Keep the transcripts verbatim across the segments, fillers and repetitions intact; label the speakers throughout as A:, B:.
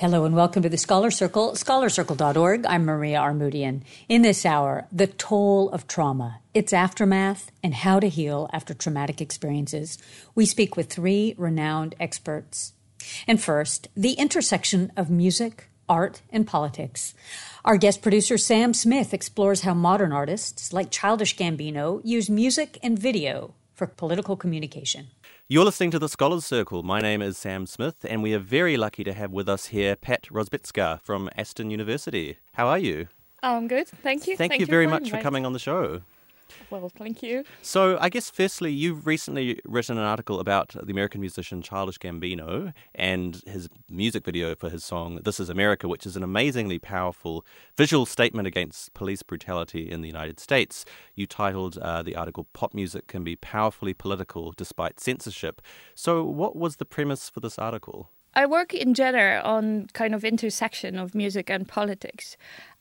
A: Hello and welcome to the Scholar Circle, scholar circle dot org. I'm Maria Armoudian. In this hour, the toll of trauma, its aftermath, and how to heal after traumatic experiences. We speak with three renowned experts. And first, the intersection of music, art, and politics. Our guest producer, Sam Smith, explores how modern artists, like Childish Gambino, use music and video for political communication.
B: You're listening to The Scholars Circle. My name is Sam Smith, and we are very lucky to have with us here Pat Rozbitska from Aston University. How are you?
C: I'm good, thank you.
B: Thank,
C: thank
B: you
C: you
B: very
C: for
B: much
C: inviting.
B: for coming on the show.
C: Well, thank you.
B: So I guess firstly, you've recently written an article about the American musician Childish Gambino and his music video for his song This Is America, which is an amazingly powerful visual statement against police brutality in the United States. You titled uh, the article, Pop Music Can Be Powerfully Political Despite Censorship. So what was the premise for this article?
C: I work in general on kind of intersection of music and politics.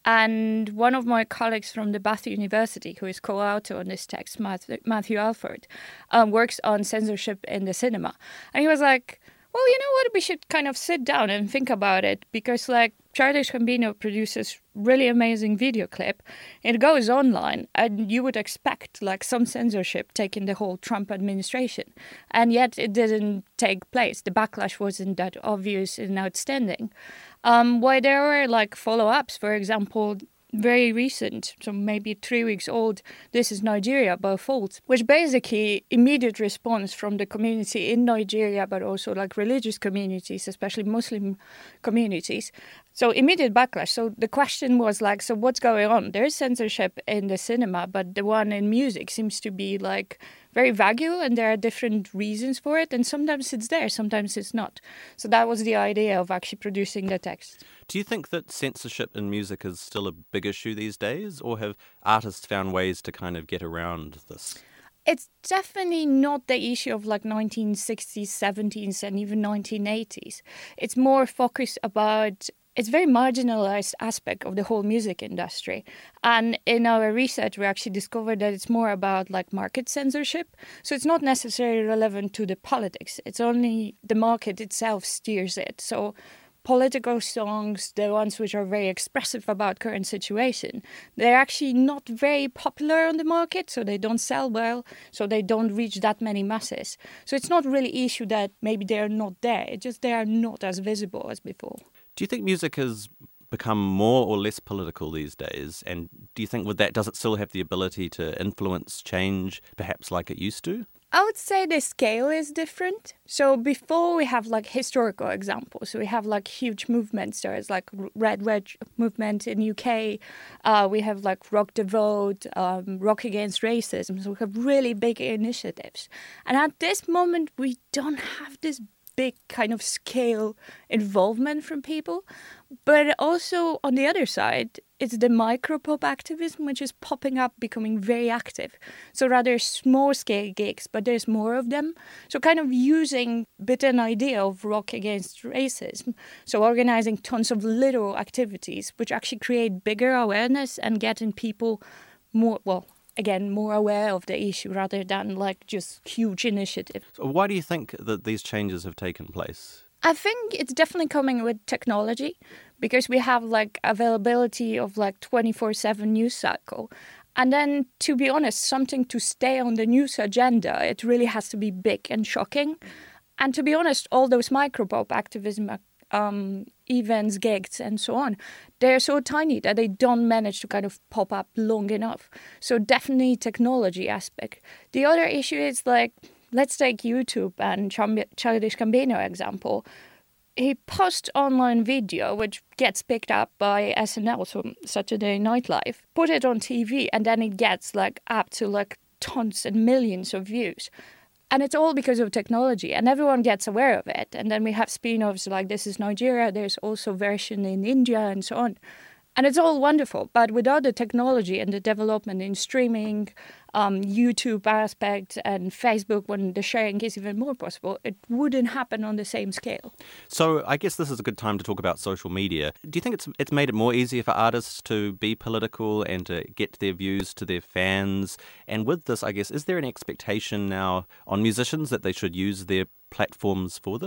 C: And one of my colleagues from the Bath University, who is co-author on this text, Matthew, Matthew Alford, um, works on censorship in the cinema. And he was like, well, you know what, we should kind of sit down and think about it because, like, Childish Gambino produces really amazing video clip. It goes online, and you would expect, like, some censorship taking the whole Trump administration. And yet it didn't take place. The backlash wasn't that obvious and outstanding. Um, why there were, like, follow-ups, for example, very recent, so maybe three weeks old, This Is Nigeria by Fold, which basically immediate response from the community in Nigeria, but also like religious communities, especially Muslim communities. So immediate backlash. So the question was like, so what's going on? There's censorship in the cinema, but the one in music seems to be like very vague, and there are different reasons for it. And sometimes it's there, sometimes it's not. So that was the idea of actually producing the text.
B: Do you think that censorship in music is still a big issue these days, or have artists found ways to kind of get around this?
C: It's definitely not the issue of like nineteen sixties, seventies, and even nineteen eighties. It's more focused about It's a very marginalized aspect of the whole music industry. And in our research, we actually discovered that it's more about like market censorship. So it's not necessarily relevant to the politics. It's only the market itself steers it. So political songs, the ones which are very expressive about current situation, they're actually not very popular on the market, so they don't sell well, so they don't reach that many masses. So it's not really an issue that maybe they're not there, it's just they are not as visible as before.
B: Do you think music has become more or less political these days? And do you think with that, does it still have the ability to influence change, perhaps like it used to?
C: I would say the scale is different. So before we have like historical examples. So we have like huge movements. There's like Red Wedge movement in U K. Uh, we have like Rock the Vote, um, Rock Against Racism. So we have really big initiatives. And at this moment, we don't have this big kind of scale involvement from people. But also on the other side, it's the micro-pop activism, which is popping up, becoming very active. So rather small-scale gigs, but there's more of them. So kind of using a bit an idea of Rock Against Racism. So organizing tons of little activities, which actually create bigger awareness and getting people more, well, again, more aware of the issue rather than like just huge initiative.
B: So why do you think that these changes have taken place?
C: I think it's definitely coming with technology because we have like availability of like twenty-four seven news cycle. And then, to be honest, something to stay on the news agenda, it really has to be big and shocking. And to be honest, all those micro-pop activism um, events, gigs, and so on, they're so tiny that they don't manage to kind of pop up long enough. So definitely technology aspect. The other issue is like, let's take YouTube and Childish Gambino example. He posts online video, which gets picked up by S N L, so Saturday Night Live, put it on T V, and then it gets like up to like tons and millions of views. And it's all because of technology, and everyone gets aware of it. And then we have spin-offs like This Is Nigeria, there's also version in India and so on. And it's all wonderful, but without the technology and the development in streaming, um, YouTube aspect and Facebook, when the sharing is even more possible, it wouldn't happen on the same scale.
B: So I guess this is a good time to talk about social media. Do you think it's it's made it more easier for artists to be political and to get their views to their fans? And with this, I guess, is there an expectation now on musicians that they should use their platforms for this?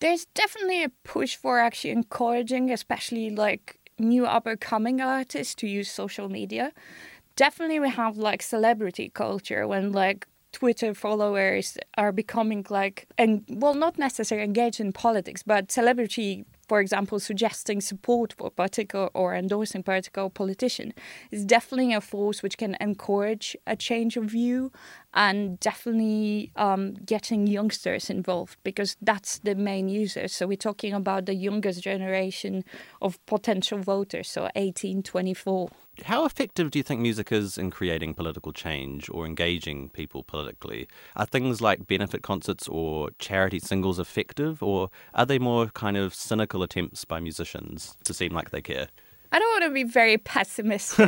C: There's definitely a push for actually encouraging, especially like new up-and-coming artists to use social media. Definitely we have like celebrity culture when like Twitter followers are becoming like, and well, not necessarily engaged in politics, but celebrity, for example, suggesting support for a particular or endorsing a particular politician is definitely a force which can encourage a change of view and definitely um, getting youngsters involved because that's the main users. So we're talking about the youngest generation of potential voters, so eighteen, twenty-four.
B: How effective do you think music is in creating political change or engaging people politically? Are things like benefit concerts or charity singles effective, or are they more kind of cynical attempts by musicians to seem like they care?
C: I don't want to be very pessimistic.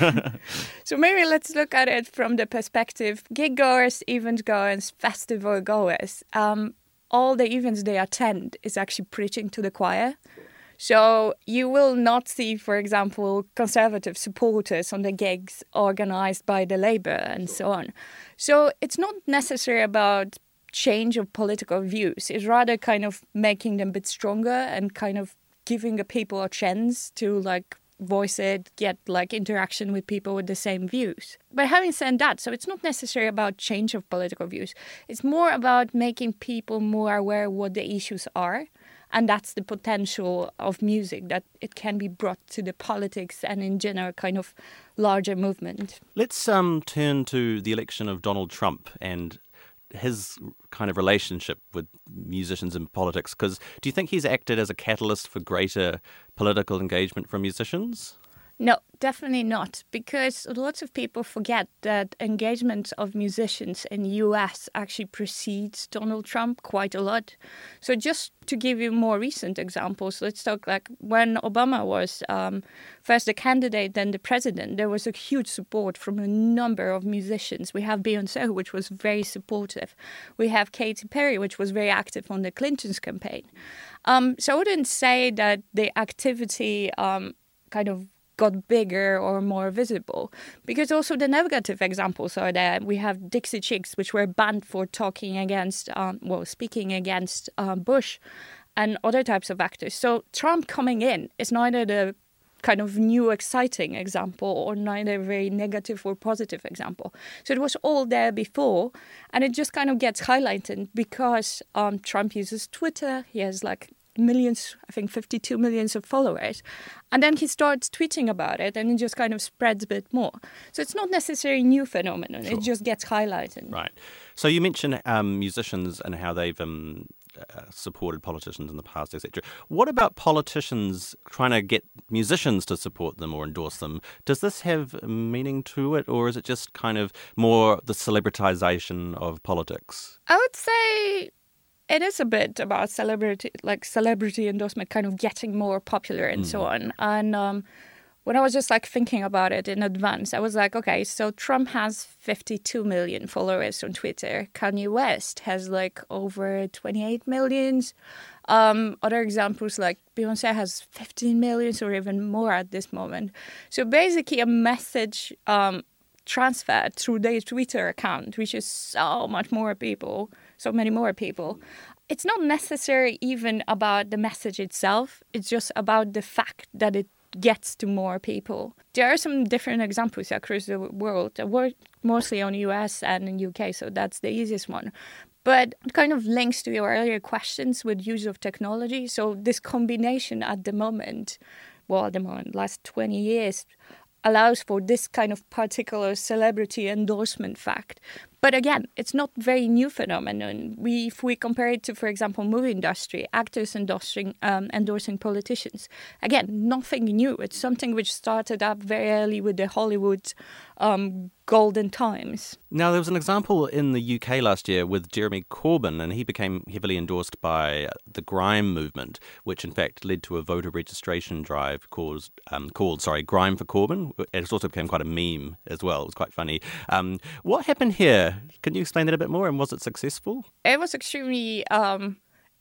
C: So maybe let's look at it from the perspective gig goers, event goers, festival goers. Um, all the events they attend is actually preaching to the choir. So you will not see, for example, conservative supporters on the gigs organized by the Labour and so on. So it's not necessarily about change of political views. It's rather kind of making them a bit stronger and kind of giving the people a chance to like voice it, get like interaction with people with the same views. But having said that, so it's not necessarily about change of political views. It's more about making people more aware of what the issues are. And that's the potential of music, that it can be brought to the politics and in general kind of larger movement.
B: Let's um, turn to the election of Donald Trump and his kind of relationship with musicians and politics, because do you think he's acted as a catalyst for greater political engagement from musicians?
C: No, definitely not, because lots of people forget that engagement of musicians in the U S actually precedes Donald Trump quite a lot. So just to give you more recent examples, let's talk like when Obama was um, first the candidate, then the president, there was a huge support from a number of musicians. We have Beyoncé, which was very supportive. We have Katy Perry, which was very active on the Clinton's campaign. Um, so I wouldn't say that the activity um, kind of got bigger or more visible, because also the negative examples are there. We have Dixie Chicks, which were banned for talking against, um, well, speaking against um, Bush and other types of actors. So Trump coming in is neither the kind of new exciting example or neither very negative or positive example. So it was all there before, and it just kind of gets highlighted because um, Trump uses Twitter. He has like millions, I think fifty-two millions of followers. And then he starts tweeting about it and it just kind of spreads a bit more. So it's not necessarily a new phenomenon. Sure. It just gets highlighted.
B: Right. So you mentioned um, musicians and how they've um, uh, supported politicians in the past, et cetera. What about politicians trying to get musicians to support them or endorse them? Does this have meaning to it, or is it just kind of more the celebritization of politics?
C: I would say it is a bit about celebrity, like celebrity endorsement, kind of getting more popular and mm. so on. And um, when I was just like thinking about it in advance, I was like, okay, so Trump has fifty-two million followers on Twitter. Kanye West has like over twenty-eight millions. Um, other examples like Beyoncé has fifteen millions or even more at this moment. So basically a message um, transferred through their Twitter account, which is so much more people, so many more people. It's not necessarily even about the message itself. It's just about the fact that it gets to more people. There are some different examples across the world. I work mostly on U S and in U K, so that's the easiest one. But it kind of links to your earlier questions with use of technology. So this combination at the moment, well, at the moment, last twenty years, allows for this kind of particular celebrity endorsement fact. But again, it's not very new phenomenon. We, if we compare it to, for example, movie industry, actors endorsing um, endorsing politicians, again, nothing new. It's something which started up very early with the Hollywood um, golden times.
B: Now, there was an example in the U K last year with Jeremy Corbyn, and he became heavily endorsed by the Grime movement, which in fact led to a voter registration drive called, um, called sorry, Grime for Corbyn. It also became quite a meme as well. It was quite funny. Um, what happened here? Can you explain that a bit more? And was it successful?
C: It was extremely um,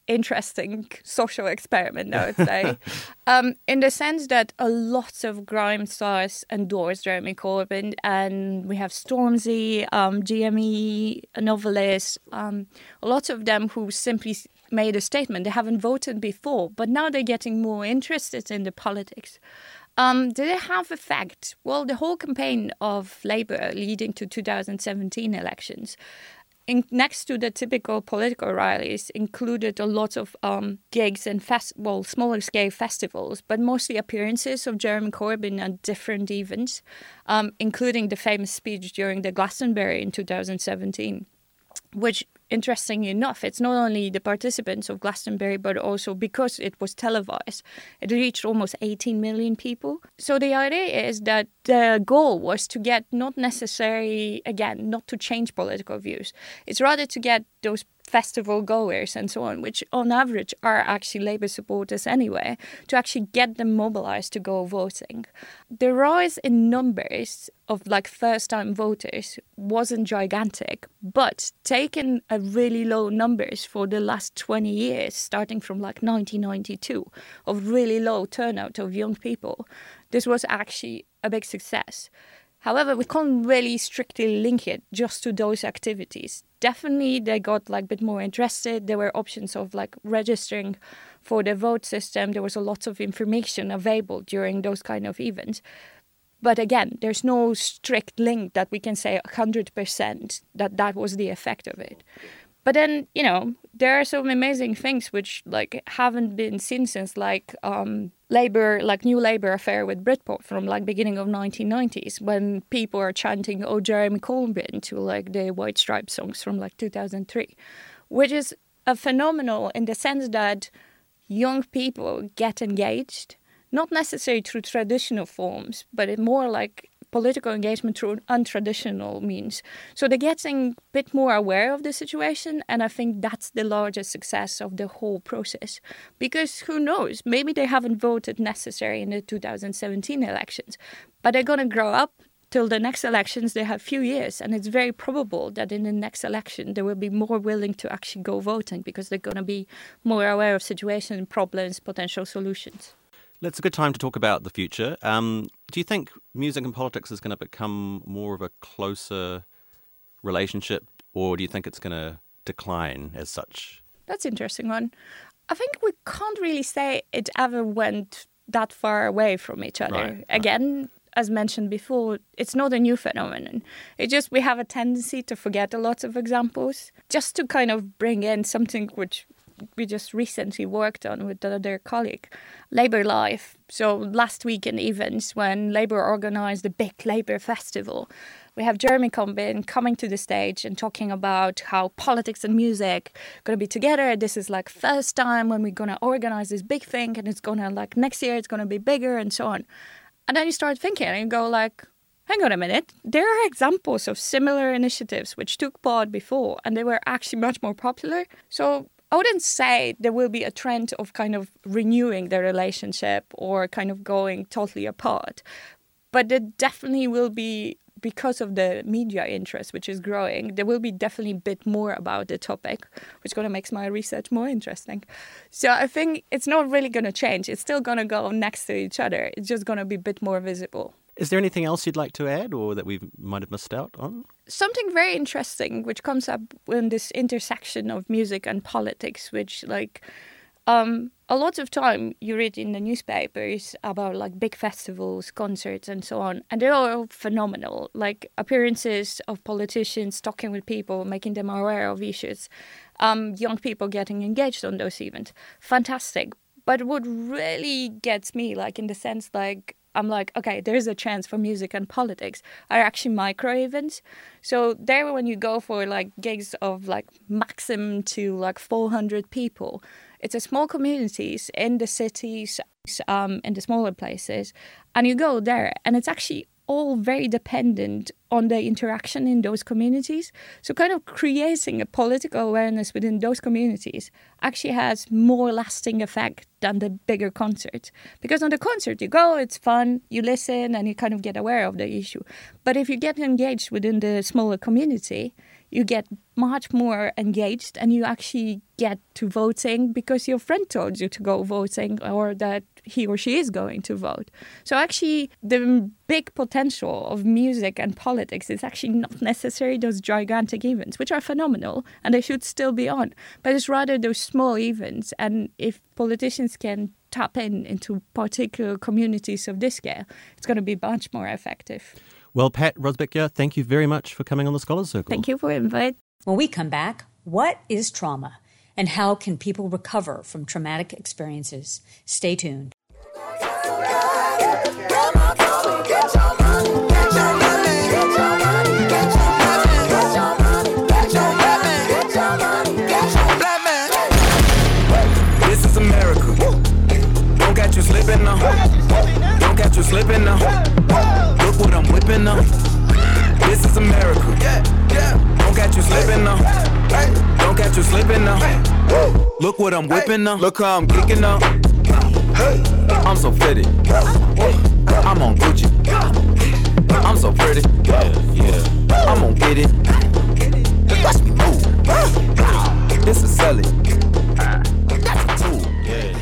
C: interesting social experiment, I would say, um, in the sense that a lot of grime stars endorse Jeremy Corbyn, and we have Stormzy, um, G M E novelists, um, a lot of them who simply made a statement. They haven't voted before, but now they're getting more interested in the politics. Um, did it have effect? Well, the whole campaign of Labour leading to two thousand seventeen elections, in, next to the typical political rallies, included a lot of um, gigs and fest- well, smaller scale festivals, but mostly appearances of Jeremy Corbyn at different events, um, including the famous speech during the Glastonbury in two thousand seventeen, which, interestingly enough, it's not only the participants of Glastonbury, but also because it was televised, it reached almost eighteen million people. So the idea is that the goal was to get not necessarily, again, not to change political views. It's rather to get those festival goers and so on, which on average are actually Labour supporters anyway, to actually get them mobilised to go voting. The rise in numbers of like first-time voters wasn't gigantic, but taking a really low numbers for the last twenty years, starting from like nineteen ninety-two, of really low turnout of young people, this was actually a big success. However, we can't really strictly link it just to those activities. Definitely, they got like a bit more interested. There were options of like registering for the vote system. There was a lot of information available during those kind of events. But again, there's no strict link that we can say one hundred percent that that was the effect of it. But then, you know, there are some amazing things which like haven't been seen since like um, Labour, like New Labour affair with Britpop from like beginning of nineteen nineties, when people are chanting, "Oh, Jeremy Corbyn," to like the White Stripes songs from like two thousand three, which is a phenomenal in the sense that young people get engaged, not necessarily through traditional forms, but it more like political engagement through untraditional means. So they're getting a bit more aware of the situation, and I think that's the largest success of the whole process. Because who knows, maybe they haven't voted necessarily in the two thousand seventeen elections, but they're going to grow up till the next elections. They have few years, and it's very probable that in the next election they will be more willing to actually go voting because they're going to be more aware of situation, problems, potential solutions.
B: It's a good time to talk about the future. Um, do you think music and politics is going to become more of a closer relationship, or do you think it's going to decline as such?
C: That's an interesting one. I think we can't really say it ever went that far away from each other.
B: Right,
C: Again,
B: right.
C: As mentioned before, it's not a new phenomenon. It's just we have a tendency to forget a lot of examples. Just to kind of bring in something which we just recently worked on with another colleague, Labour Live. So last week in events, when Labour organised the big Labour festival, we have Jeremy Corbyn coming to the stage and talking about how politics and music are going to be together. This is like first time when we're going to organise this big thing, and it's going to like next year it's going to be bigger and so on. And then you start thinking and you go like, hang on a minute, there are examples of similar initiatives which took part before and they were actually much more popular. So I wouldn't say there will be a trend of kind of renewing the relationship or kind of going totally apart. But there definitely will be, because of the media interest, which is growing, there will be definitely a bit more about the topic, which is going to make my research more interesting. So I think it's not really going to change. It's still going to go next to each other. It's just going to be a bit more visible.
B: Is there anything else you'd like to add or that we might have missed out on?
C: Something very interesting which comes up in this intersection of music and politics, which like um, a lot of time you read in the newspapers about like big festivals, concerts and so on, and they're all phenomenal, like appearances of politicians talking with people, making them aware of issues, um, young people getting engaged on those events. Fantastic. But what really gets me, like in the sense like, I'm like, okay, there's a chance for music and politics are actually micro events. So there when you go for like gigs of like maximum to like four hundred people, it's a small communities in the cities, um, in the smaller places. And you go there and it's actually all very dependent on the interaction in those communities. So kind of creating a political awareness within those communities actually has more lasting effect than the bigger concert. Because on the concert, you go, it's fun, you listen, and you kind of get aware of the issue. But if you get engaged within the smaller community, you get much more engaged and you actually get to voting because your friend told you to go voting or that he or she is going to vote. So actually the big potential of music and politics is actually not necessarily those gigantic events, which are phenomenal and they should still be on, but it's rather those small events. And if politicians can tap in into particular communities of this scale, it's going to be much more effective.
B: Well, Pat Rosbecker, thank you very much for coming on the Scholars Circle.
C: Thank you for inviting.
A: When we come back, what is trauma and how can people recover from traumatic experiences? Stay tuned.
D: This is America. Don't catch you slipping now. Don't catch you slipping now. Look what I'm whipping up. This is America. Yeah, yeah. Don't catch you slipping now. Don't catch you slipping now. Look what I'm whipping up. Look how I'm kicking up. I'm so fitted. I'm on Gucci. I'm so pretty. Yeah, yeah. I'm gonna get it. Watch me move. This is selling. That's a tool. Yeah.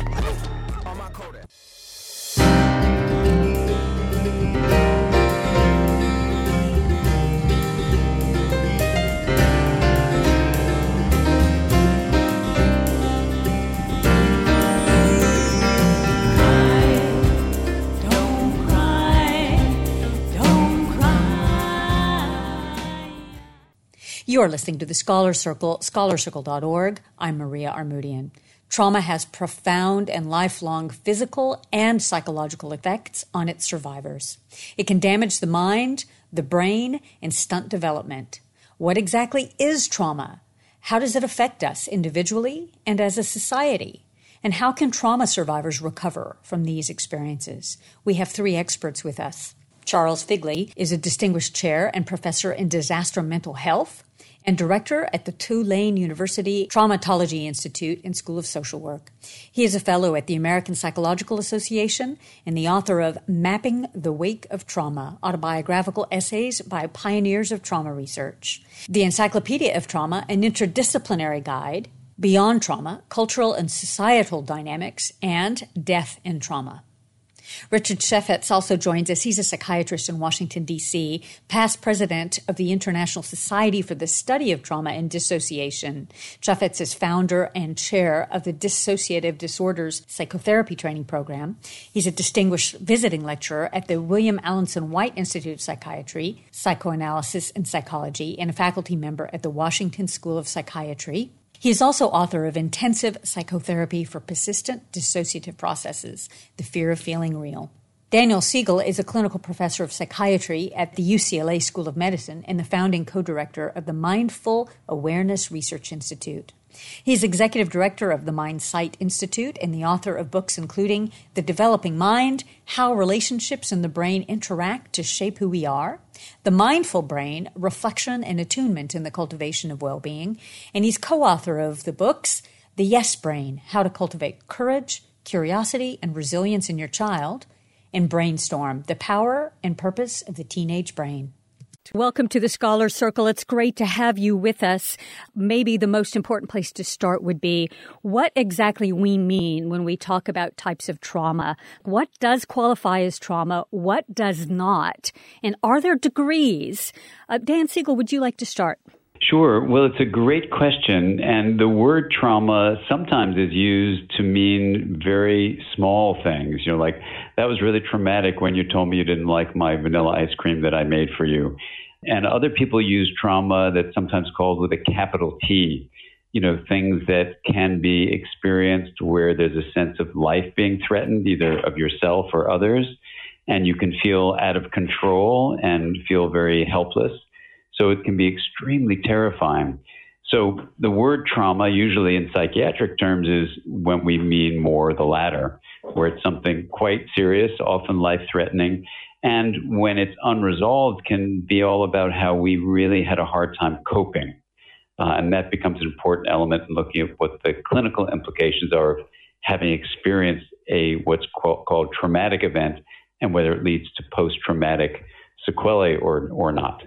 A: You're listening to the Scholar Circle, scholar circle dot org. I'm Maria Armoudian. Trauma has profound and lifelong physical and psychological effects on its survivors. It can damage the mind, the brain, and stunt development. What exactly is trauma? How does it affect us individually and as a society? And how can trauma survivors recover from these experiences? We have three experts with us. Charles Figley is a distinguished chair and professor in disaster mental health and director at the Tulane University Traumatology Institute and School of Social Work. He is a fellow at the American Psychological Association and the author of Mapping the Wake of Trauma, autobiographical essays by pioneers of trauma research, The Encyclopedia of Trauma, an interdisciplinary guide, Beyond Trauma, Cultural and Societal Dynamics, and Death in Trauma. Richard Chaffetz also joins us. He's a psychiatrist in Washington, D C, past president of the International Society for the Study of Trauma and Dissociation. Chaffetz is founder and chair of the Dissociative Disorders Psychotherapy Training Program. He's a distinguished visiting lecturer at the William Alanson White Institute of Psychiatry, Psychoanalysis, and Psychology, and a faculty member at the Washington School of Psychiatry. He is also author of Intensive Psychotherapy for Persistent Dissociative Processes, The Fear of Feeling Real. Daniel Siegel is a clinical professor of psychiatry at the U C L A School of Medicine and the founding co-director of the Mindful Awareness Research Institute. He is executive director of the MindSight Institute and the author of books including The Developing Mind, How Relationships in the Brain Interact to Shape Who We Are, The Mindful Brain, Reflection and Attunement in the Cultivation of Well-Being, and he's co-author of the books The Yes Brain, How to Cultivate Courage, Curiosity, and Resilience in Your Child, and Brainstorm, The Power and Purpose of the Teenage Brain. Welcome to the Scholar Circle. It's great to have you with us. Maybe the most important place to start would be what exactly we mean when we talk about types of trauma. What does qualify as trauma? What does not? And are there degrees? Uh, Dan Siegel, would you like to start?
E: Sure. Well, it's a great question. And the word trauma sometimes is used to mean very small things. You know, like, that was really traumatic when you told me you didn't like my vanilla ice cream that I made for you. And other people use trauma that's sometimes called with a capital T. You know, things that can be experienced where there's a sense of life being threatened, either of yourself or others. And you can feel out of control and feel very helpless. So it can be extremely terrifying. So the word trauma, usually in psychiatric terms, is when we mean more the latter, where it's something quite serious, often life-threatening, and when it's unresolved can be all about how we really had a hard time coping. Uh, and that becomes an important element in looking at what the clinical implications are of having experienced a what's called, called traumatic event and whether it leads to post-traumatic sequelae or, or not.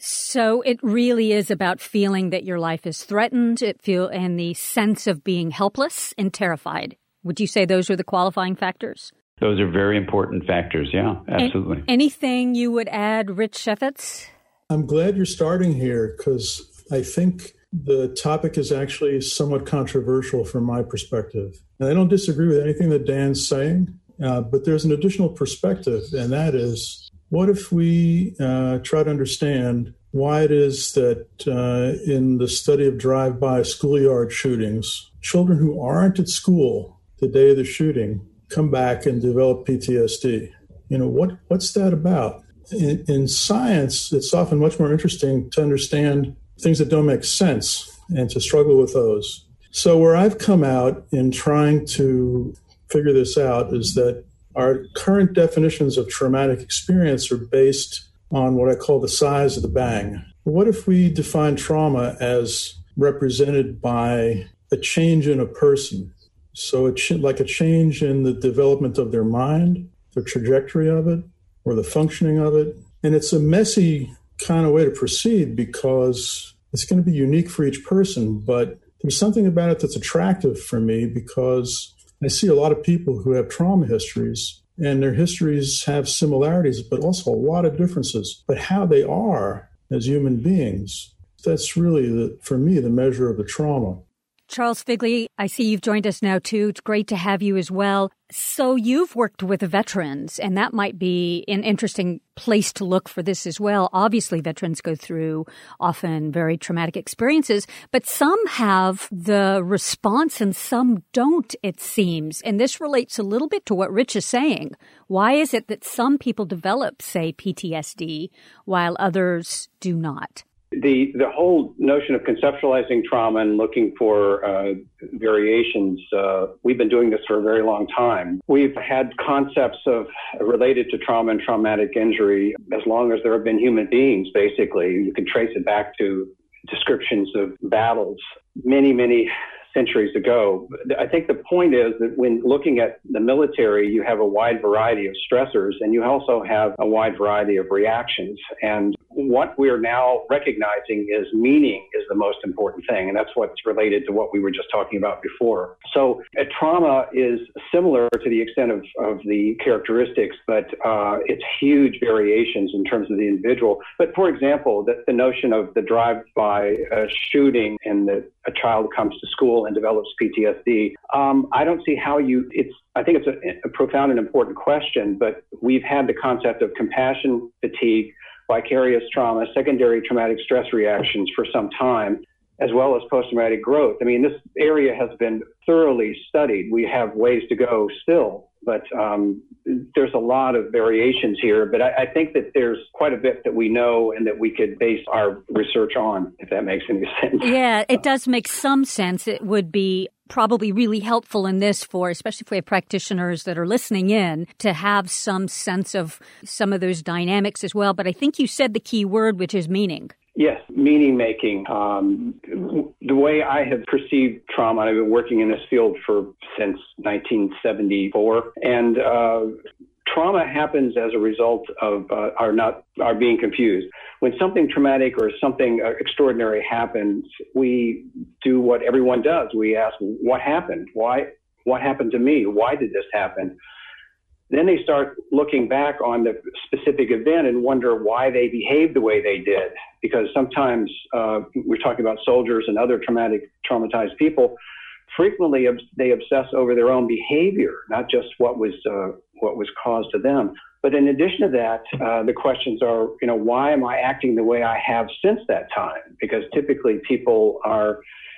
A: So it really is about feeling that your life is threatened, it feel and the sense of being helpless and terrified. Would you say those are the qualifying factors?
E: Those are very important factors, yeah, absolutely.
A: And anything you would add, Rich Sheffietz?
F: I'm glad you're starting here because I think the topic is actually somewhat controversial from my perspective. And I don't disagree with anything that Dan's saying, uh, but there's an additional perspective, and that is, what if we uh, try to understand why it is that uh, in the study of drive-by schoolyard shootings, children who aren't at school the day of the shooting come back and develop P T S D? You know, what what's that about? In, in science, it's often much more interesting to understand things that don't make sense and to struggle with those. So where I've come out in trying to figure this out is that our current definitions of traumatic experience are based on what I call the size of the bang. What if we define trauma as represented by a change in a person? So it's like a change in the development of their mind, the trajectory of it, or the functioning of it. And it's a messy kind of way to proceed because it's going to be unique for each person. But there's something about it that's attractive for me because I see a lot of people who have trauma histories, and their histories have similarities, but also a lot of differences. But how they are as human beings, that's really, the, for me, the measure of the trauma.
A: Charles Figley, I see you've joined us now, too. It's great to have you as well. So you've worked with veterans, and that might be an interesting place to look for this as well. Obviously, veterans go through often very traumatic experiences, but some have the response and some don't, it seems. And this relates a little bit to what Rich is saying. Why is it that some people develop, say, P T S D, while others do not?
G: The the whole notion of conceptualizing trauma and looking for uh, variations, uh, we've been doing this for a very long time. We've had concepts of related to trauma and traumatic injury as long as there have been human beings, basically. You can trace it back to descriptions of battles many, many centuries ago. I think the point is that when looking at the military, you have a wide variety of stressors, and you also have a wide variety of reactions. And what we're now recognizing is meaning is the most important thing, and that's what's related to what we were just talking about before. So a trauma is similar to the extent of, of the characteristics, but uh, it's huge variations in terms of the individual. But for example, the, the notion of the drive-by uh, shooting and that a child comes to school and develops P T S D, um, I don't see how you, it's, I think it's a, a profound and important question, but we've had the concept of compassion fatigue, vicarious trauma, secondary traumatic stress reactions for some time, as well as post-traumatic growth. I mean, this area has been thoroughly studied. We have ways to go still, but um, there's a lot of variations here. But I, I think that there's quite a bit that we know and that we could base our research on, if that makes any sense.
A: Yeah, it does make some sense. It would be probably really helpful in this for, especially if we have practitioners that are listening in, to have some sense of some of those dynamics as well. But I think you said the key word, which is meaning.
G: Yes, meaning making. Um, the way I have perceived trauma, I've been working in this field for since nineteen seventy-four, and uh, trauma happens as a result of uh, our not our being confused. When something traumatic or something extraordinary happens, we do what everyone does. We ask, what happened? Why? What happened to me? Why did this happen? Then they start looking back on the specific event and wonder why they behaved the way they did. Because sometimes uh, we're talking about soldiers and other traumatic, traumatized people. Frequently, they obsess over their own behavior, not just what was uh, what was caused to them. But in addition to that, uh, the questions are, you know, why am I acting the way I have since that time? Because typically people are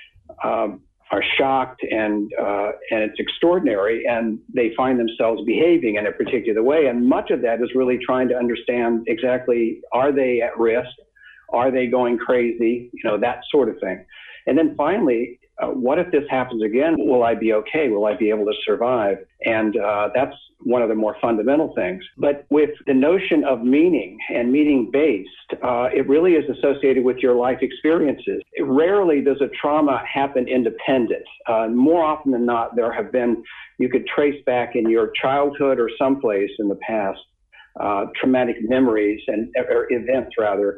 G: um, are shocked and uh, and it's extraordinary, and they find themselves behaving in a particular way. And much of that is really trying to understand exactly, are they at risk? Are they going crazy? You know, that sort of thing. And then finally, uh, what if this happens again? Will I be okay? Will I be able to survive? And uh, that's one of the more fundamental things. But with the notion of meaning and meaning-based, uh, it really is associated with your life experiences. It rarely does a trauma happen independent. Uh, more often than not, there have been, you could trace back in your childhood or someplace in the past, uh, traumatic memories and or events rather,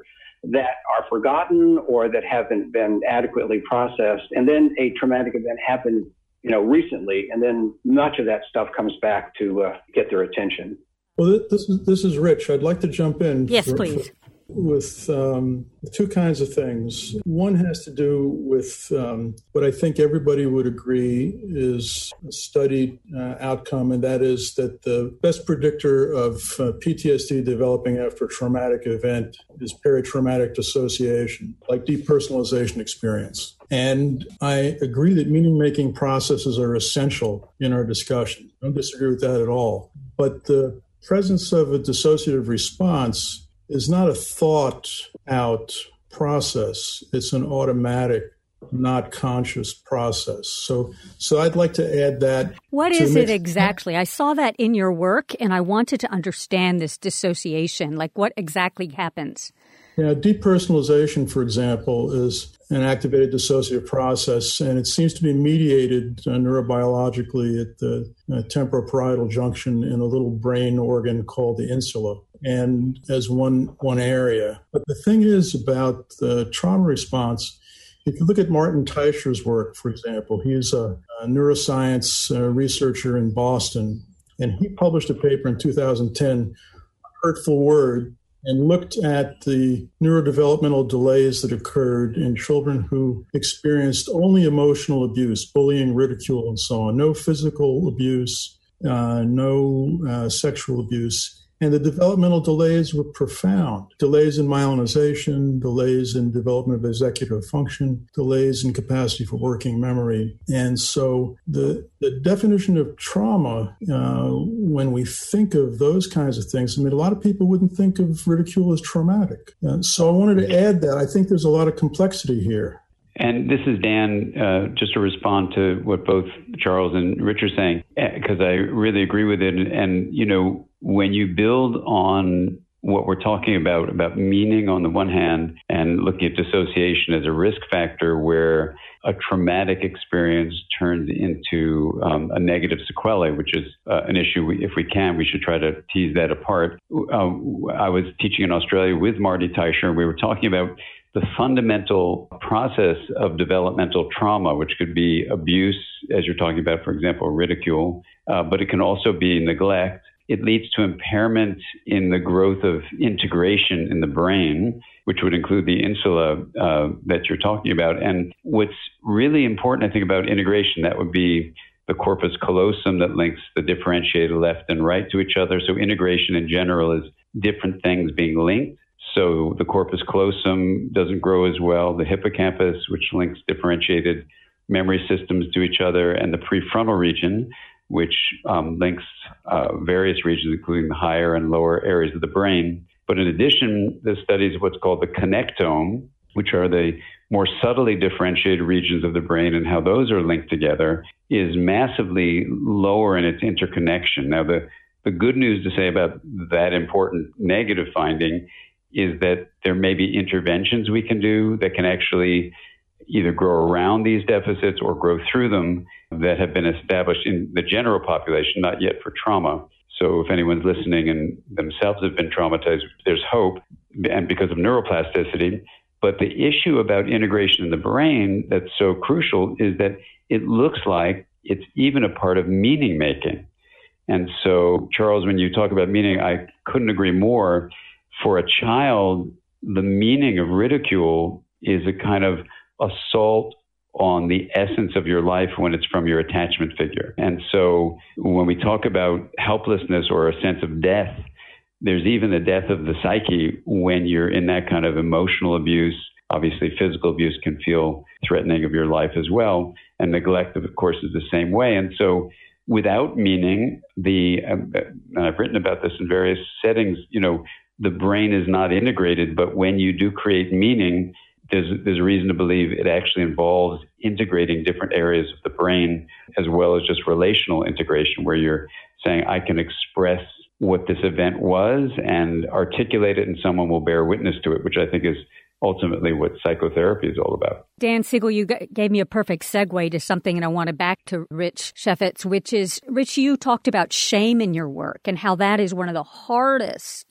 G: that are forgotten or that haven't been adequately processed. And then a traumatic event happened, you know, recently, and then much of that stuff comes back to uh, get their attention.
F: Well, this is this is Rich. I'd like to jump in.
A: Yes,
F: for,
A: please.
F: For, with um, two kinds of things. One has to do with um, what I think everybody would agree is a studied uh, outcome, and that is that the best predictor of uh, P T S D developing after a traumatic event is peritraumatic dissociation, like depersonalization experience. And I agree that meaning-making processes are essential in our discussion. I don't disagree with that at all. But the presence of a dissociative response is not a thought-out process. It's an automatic, not conscious process. So so I'd like to add that.
A: What is it exactly? I saw that in your work, and I wanted to understand this dissociation, like what exactly happens.
F: Yeah, depersonalization, for example, is an activated dissociative process, and it seems to be mediated uh, neurobiologically at the uh, temporoparietal junction in a little brain organ called the insula, and as one one area. But the thing is about the trauma response, if you look at Martin Teicher's work, for example, he's a, a neuroscience uh, researcher in Boston, and he published a paper in two thousand ten, Hurtful Word, and looked at the neurodevelopmental delays that occurred in children who experienced only emotional abuse, bullying, ridicule, and so on. No physical abuse, uh, no uh, sexual abuse. And the developmental delays were profound. Delays in myelinization, delays in development of executive function, delays in capacity for working memory. And so the, the definition of trauma, uh, when we think of those kinds of things, I mean, a lot of people wouldn't think of ridicule as traumatic. Uh, so I wanted to add that. I think there's a lot of complexity here.
E: And this is Dan, uh, just to respond to what both Charles and Rich are saying, because I really agree with it. And, and, you know, when you build on what we're talking about, about meaning on the one hand, and looking at dissociation as a risk factor where a traumatic experience turns into um, a negative sequelae, which is uh, an issue. We, if we can, we should try to tease that apart. Uh, I was teaching in Australia with Marty Teicher, and we were talking about the fundamental process of developmental trauma, which could be abuse, as you're talking about, for example, ridicule, uh, but it can also be neglect. It leads to impairment in the growth of integration in the brain, which would include the insula uh, that you're talking about. And what's really important, I think, about integration, that would be the corpus callosum that links the differentiated left and right to each other. So integration in general is different things being linked. So the corpus callosum doesn't grow as well. The hippocampus, which links differentiated memory systems to each other, and the prefrontal region, which um, links uh, various regions, including the higher and lower areas of the brain. But in addition, the studies of what's called the connectome, which are the more subtly differentiated regions of the brain, and how those are linked together, is massively lower in its interconnection. Now, the, the good news to say about that important negative finding is that there may be interventions we can do that can actually either grow around these deficits or grow through them that have been established in the general population, not yet for trauma. So if anyone's listening and themselves have been traumatized, there's hope, and because of neuroplasticity. But the issue about integration in the brain that's so crucial is that it looks like it's even a part of meaning making. And so, Charles, when you talk about meaning, I couldn't agree more. For a child, the meaning of ridicule is a kind of assault on the essence of your life when it's from your attachment figure. And so when we talk about helplessness or a sense of death, there's even the death of the psyche when you're in that kind of emotional abuse. Obviously, physical abuse can feel threatening of your life as well. And neglect, of course, is the same way. And so without meaning, the, um, and I've written about this in various settings, you know, the brain is not integrated, but when you do create meaning, there's, there's a reason to believe it actually involves integrating different areas of the brain, as well as just relational integration, where you're saying, I can express what this event was and articulate it, and someone will bear witness to it, which I think is ultimately what psychotherapy is all about.
A: Dan Siegel, you g- gave me a perfect segue to something, and I want to back to Rich Shefitz, which is, Rich, you talked about shame in your work and how that is one of the hardest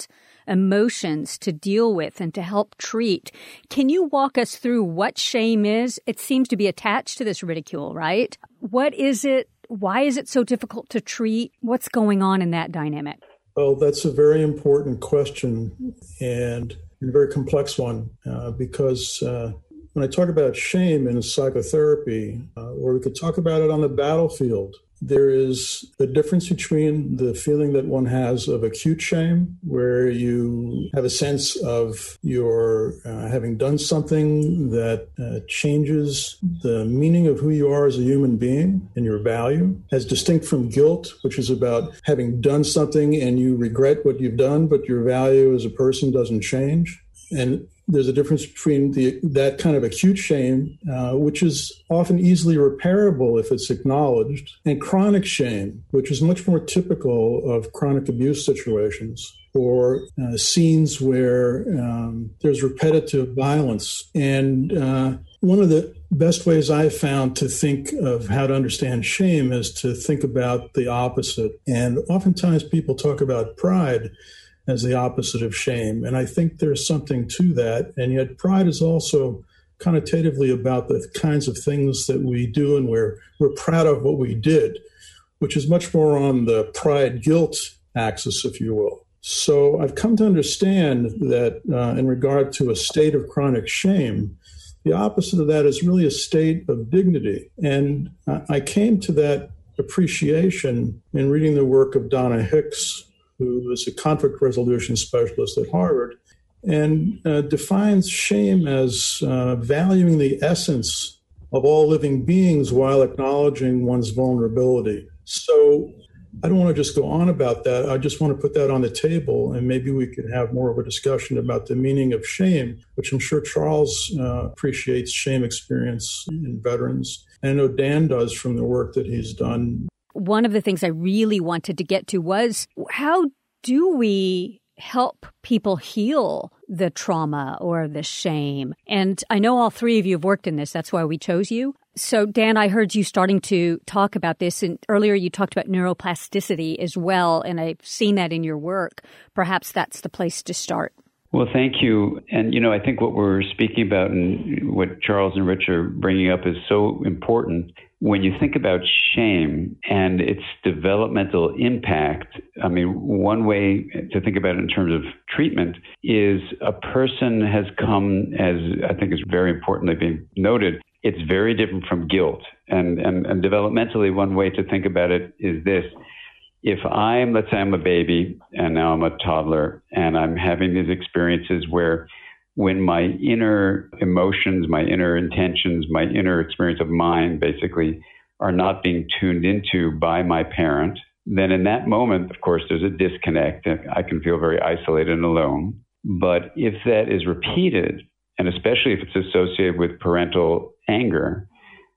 A: emotions to deal with and to help treat. Can you walk us through what shame is? It seems to be attached to this ridicule, right? What is it? Why is it so difficult to treat? What's going on in that dynamic?
F: Well, that's a very important question and a very complex one uh, because uh, when I talk about shame in psychotherapy, uh, or we could talk about it on the battlefield, there is a difference between the feeling that one has of acute shame, where you have a sense of your uh, having done something that uh, changes the meaning of who you are as a human being and your value, as distinct from guilt, which is about having done something and you regret what you've done, but your value as a person doesn't change. And there's a difference between the, that kind of acute shame, uh, which is often easily repairable if it's acknowledged, and chronic shame, which is much more typical of chronic abuse situations or uh, scenes where um, there's repetitive violence. And uh, one of the best ways I've found to think of how to understand shame is to think about the opposite. And oftentimes people talk about pride as the opposite of shame. And I think there's something to that. And yet pride is also connotatively about the kinds of things that we do and we're, we're proud of what we did, which is much more on the pride-guilt axis, if you will. So I've come to understand that uh, in regard to a state of chronic shame, the opposite of that is really a state of dignity. And I came to that appreciation in reading the work of Donna Hicks, who is a conflict resolution specialist at Harvard, and uh, defines shame as uh, valuing the essence of all living beings while acknowledging one's vulnerability. So I don't want to just go on about that. I just want to put that on the table, and maybe we could have more of a discussion about the meaning of shame, which I'm sure Charles uh, appreciates shame experience in veterans. And I know Dan does from the work that he's done.
A: One of the things I really wanted to get to was how do we help people heal the trauma or the shame? And I know all three of you have worked in this. That's why we chose you. So, Dan, I heard you starting to talk about this. And earlier you talked about neuroplasticity as well. And I've seen that in your work. Perhaps that's the place to start.
E: Well, thank you. And, you know, I think what we're speaking about and what Charles and Rich are bringing up is so important. When you think about shame and its developmental impact, I mean, one way to think about it in terms of treatment is a person has come, as I think is very importantly being noted, it's very different from guilt. And, and, and developmentally, one way to think about it is this. If I'm, let's say I'm a baby and now I'm a toddler and I'm having these experiences where when my inner emotions, my inner intentions, my inner experience of mind basically are not being tuned into by my parent, then in that moment, of course, there's a disconnect. I can feel very isolated and alone. But if that is repeated, and especially if it's associated with parental anger,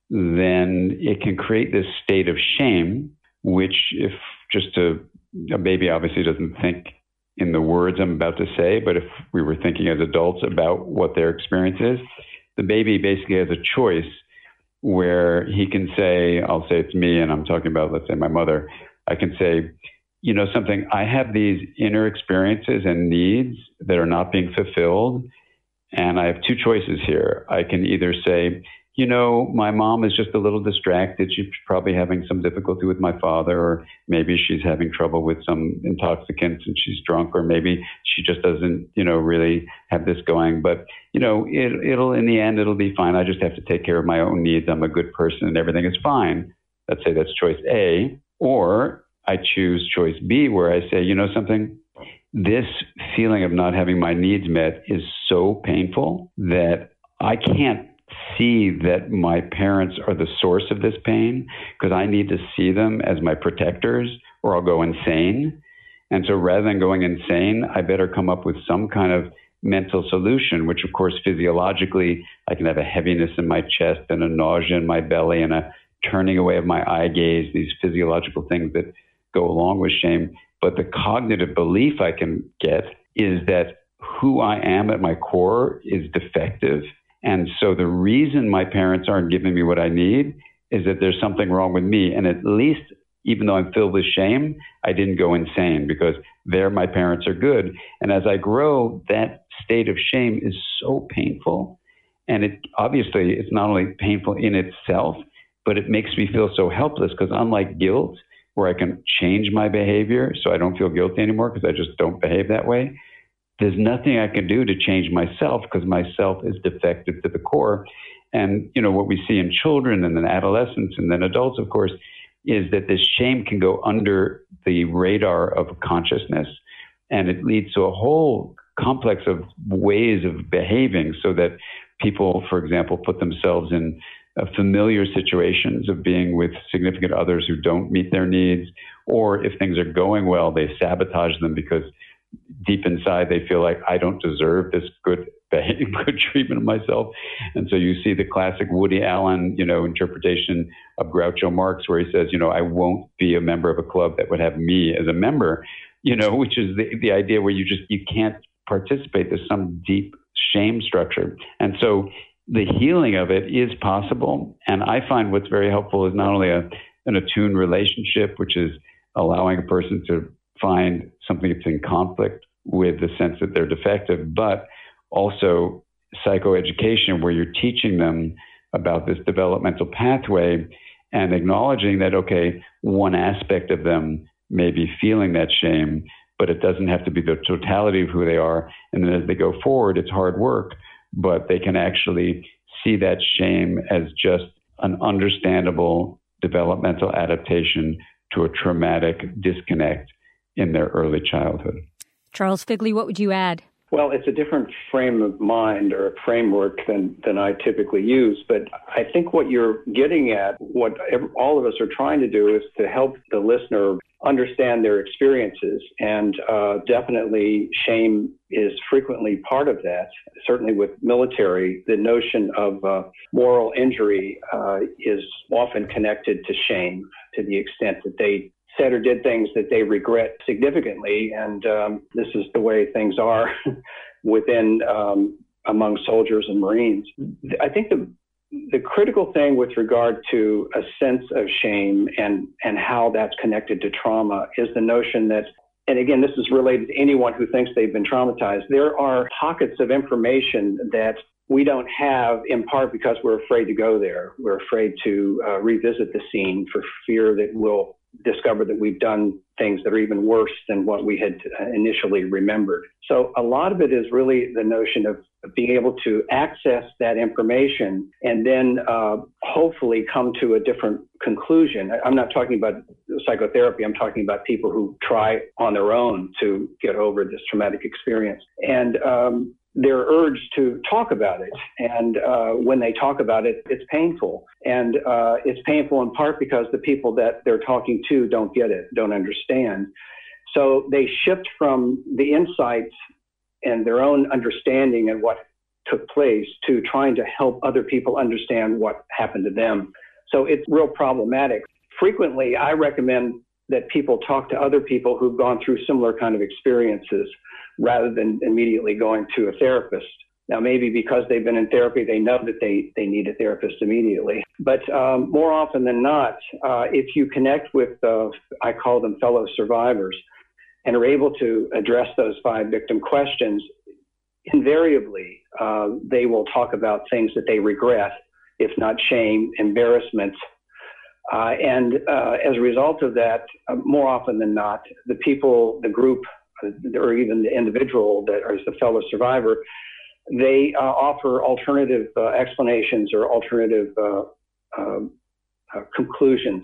E: then it can create this state of shame, which if just a, a baby obviously doesn't think in the words I'm about to say, but if we were thinking as adults about what their experience is, the baby basically has a choice where he can say, I'll say it's me, and I'm talking about, let's say, my mother. I can say, you know, something, I have these inner experiences and needs that are not being fulfilled, and I have two choices here. I can either say, you know, my mom is just a little distracted. She's probably having some difficulty with my father, or maybe she's having trouble with some intoxicants and she's drunk, or maybe she just doesn't, you know, really have this going. But, you know, it, it'll, in the end, it'll be fine. I just have to take care of my own needs. I'm a good person and everything is fine. Let's say that's choice A. Or I choose choice B, where I say, you know something, this feeling of not having my needs met is so painful that I can't see that my parents are the source of this pain, because I need to see them as my protectors or I'll go insane. And so rather than going insane, I better come up with some kind of mental solution, which of course physiologically, I can have a heaviness in my chest and a nausea in my belly and a turning away of my eye gaze, these physiological things that go along with shame. But the cognitive belief I can get is that who I am at my core is defective. And so the reason my parents aren't giving me what I need is that there's something wrong with me. And at least even though I'm filled with shame, I didn't go insane because there my parents are good. And as I grow, that state of shame is so painful. And it obviously, it's not only painful in itself, but it makes me feel so helpless because unlike guilt, where I can change my behavior so I don't feel guilty anymore because I just don't behave that way, there's nothing I can do to change myself because myself is defective to the core. And, you know, what we see in children and then adolescents and then adults, of course, is that this shame can go under the radar of consciousness. And it leads to a whole complex of ways of behaving so that people, for example, put themselves in uh, familiar situations of being with significant others who don't meet their needs. Or if things are going well, they sabotage them because deep inside they feel like I don't deserve this good good treatment of myself. And so you see the classic Woody Allen, you know, interpretation of Groucho Marx, where he says, you know, I won't be a member of a club that would have me as a member, you know, which is the, the idea where you just, you can't participate. There's some deep shame structure. And so the healing of it is possible. And I find what's very helpful is not only a, an attuned relationship, which is allowing a person to find something that's in conflict with the sense that they're defective, but also psychoeducation, where you're teaching them about this developmental pathway and acknowledging that, okay, one aspect of them may be feeling that shame, but it doesn't have to be the totality of who they are. And then as they go forward, it's hard work, but they can actually see that shame as just an understandable developmental adaptation to a traumatic disconnect in their early childhood.
A: Charles Figley, what would you add?
G: Well, it's a different frame of mind or framework than, than I typically use. But I think what you're getting at, what all of us are trying to do is to help the listener understand their experiences. And uh, definitely shame is frequently part of that. Certainly with military, the notion of uh, moral injury uh, is often connected to shame to the extent that they said or did things that they regret significantly. And um, this is the way things are within, um, among soldiers and Marines. I think the the critical thing with regard to a sense of shame and, and how that's connected to trauma is the notion that, and again, this is related to anyone who thinks they've been traumatized, there are pockets of information that we don't have, in part because we're afraid to go there. We're afraid to uh, revisit the scene for fear that we'll discover that we've done things that are even worse than what we had initially remembered. So a lot of it is really the notion of being able to access that information and then uh, hopefully come to a different conclusion. I'm not talking about psychotherapy. I'm talking about people who try on their own to get over this traumatic experience. And um, they're urged to talk about it. And uh, when they talk about it, it's painful. And uh, it's painful in part because the people that they're talking to don't get it, don't understand. So they shift from the insights and their own understanding and what took place to trying to help other people understand what happened to them. So it's real problematic. Frequently, I recommend that people talk to other people who've gone through similar kind of experiences rather than immediately going to a therapist. Now, maybe because they've been in therapy, they know that they, they need a therapist immediately. But um, more often than not, uh, if you connect with, uh, I call them fellow survivors, and are able to address those five victim questions, invariably, uh, they will talk about things that they regret, if not shame, embarrassment. Uh, and uh, as a result of that, uh, more often than not, the people, the group, or even the individual that is the fellow survivor, they uh, offer alternative uh, explanations or alternative uh, uh, uh, conclusions.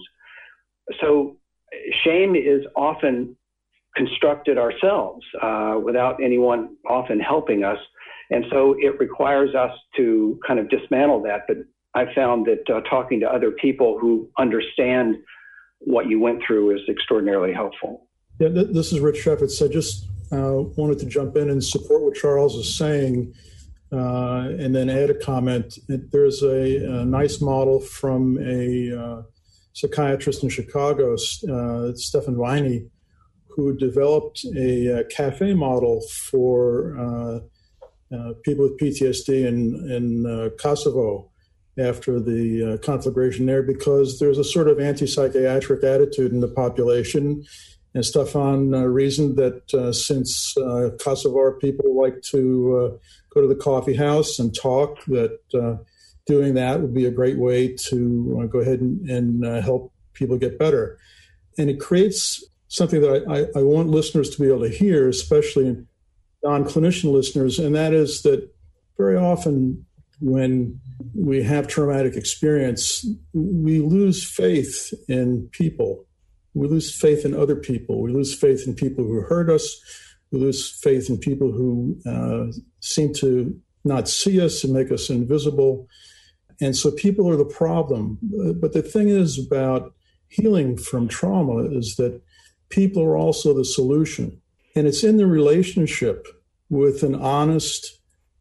G: So shame is often constructed ourselves uh, without anyone often helping us. And so it requires us to kind of dismantle that. But I found that uh, talking to other people who understand what you went through is extraordinarily helpful.
F: Yeah, th- this is Rich Sheffitz. I just uh, wanted to jump in and support what Charles is saying uh, and then add a comment. There's a, a nice model from a uh, psychiatrist in Chicago, uh, Stefan Weine, who developed a, a cafe model for uh, uh, people with P T S D in, in uh, Kosovo. after the uh, conflagration there because there's a sort of anti-psychiatric attitude in the population. And Stefan uh, reasoned that uh, since uh, Kosovar people like to uh, go to the coffee house and talk, that uh, doing that would be a great way to uh, go ahead and, and uh, help people get better. And it creates something that I, I, I want listeners to be able to hear, especially non-clinician listeners, and that is that very often when we have traumatic experience, we lose faith in people. We lose faith in other people. We lose faith in people who hurt us. We lose faith in people who uh, seem to not see us and make us invisible. And so people are the problem. But the thing is about healing from trauma is that people are also the solution. And it's in the relationship with an honest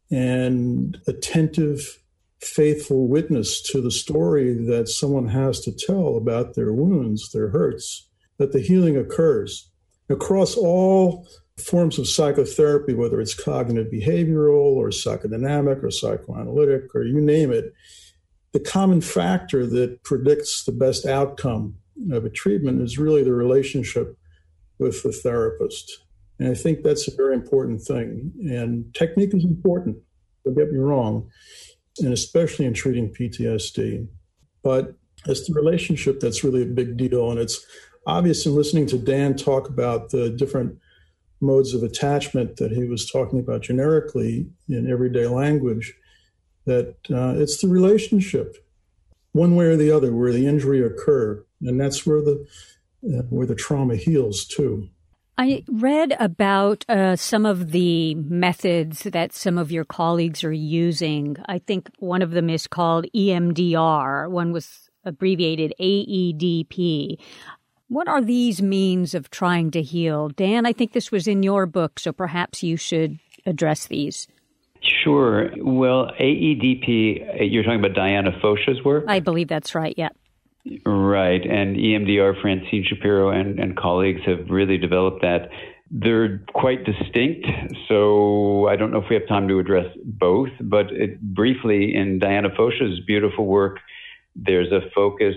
F: and attentive, faithful witness to the story that someone has to tell about their wounds, their hurts, that the healing occurs. Across all forms of psychotherapy, whether it's cognitive behavioral or psychodynamic or psychoanalytic or you name it, the common factor that predicts the best outcome of a treatment is really the relationship with the therapist. And I think that's a very important thing. And technique is important, don't get me wrong, and especially in treating P T S D. But it's the relationship that's really a big deal. And it's obvious in listening to Dan talk about the different modes of attachment that he was talking about generically in everyday language, that uh, it's the relationship, one way or the other, where the injury occurred. And that's where the uh, where the trauma heals, too.
A: I read about uh, some of the methods that some of your colleagues are using. I think one of them is called E M D R. One was abbreviated A E D P. What are these means of trying to heal? Dan, I think this was in your book, so perhaps you should address these.
E: Sure. Well, A E D P, you're talking about Diana Fosha's work?
A: I believe that's right, yeah.
E: Right. And E M D R, Francine Shapiro and, and colleagues have really developed that. They're quite distinct, so I don't know if we have time to address both, but it, briefly, in Diana Fosha's beautiful work, there's a focus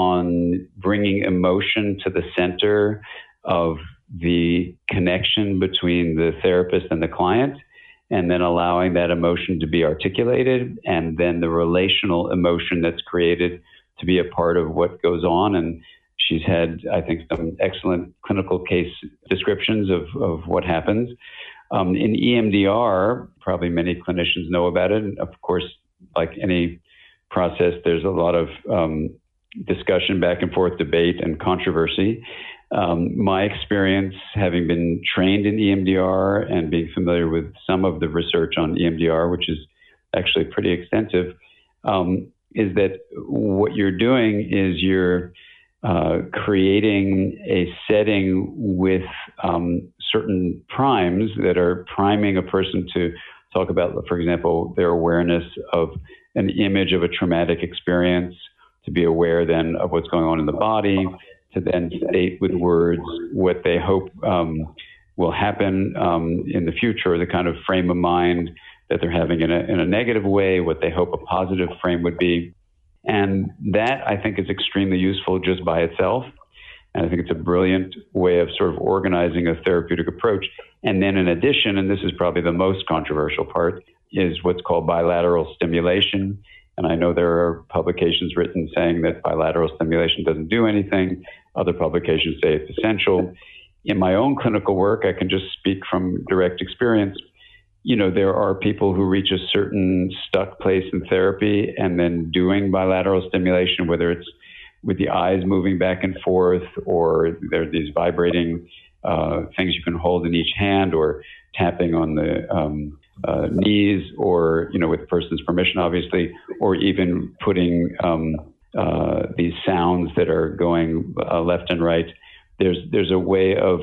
E: on bringing emotion to the center of the connection between the therapist and the client, and then allowing that emotion to be articulated, and then the relational emotion that's created to be a part of what goes on. And she's had, I think, some excellent clinical case descriptions of, of what happens. Um, in E M D R, probably many clinicians know about it. And of course, like any process, there's a lot of um, discussion, back and forth, debate, and controversy. Um, my experience, having been trained in E M D R and being familiar with some of the research on E M D R, which is actually pretty extensive, um, is that what you're doing is you're uh, creating a setting with um, certain primes that are priming a person to talk about, for example, their awareness of an image of a traumatic experience, to be aware then of what's going on in the body, to then state with words what they hope um, will happen um, in the future, the kind of frame of mind that they're having in a, in a negative way, what they hope a positive frame would be. And that, I think, is extremely useful just by itself. And I think it's a brilliant way of sort of organizing a therapeutic approach. And then in addition, and this is probably the most controversial part, is what's called bilateral stimulation. And I know there are publications written saying that bilateral stimulation doesn't do anything. Other publications say it's essential. In my own clinical work, I can just speak from direct experience. You know, there are people who reach a certain stuck place in therapy and then doing bilateral stimulation, whether it's with the eyes moving back and forth, or there are these vibrating uh, things you can hold in each hand, or tapping on the um, uh, knees, or, you know, with the person's permission, obviously, or even putting um, uh, these sounds that are going uh, left and right. There's, there's a way of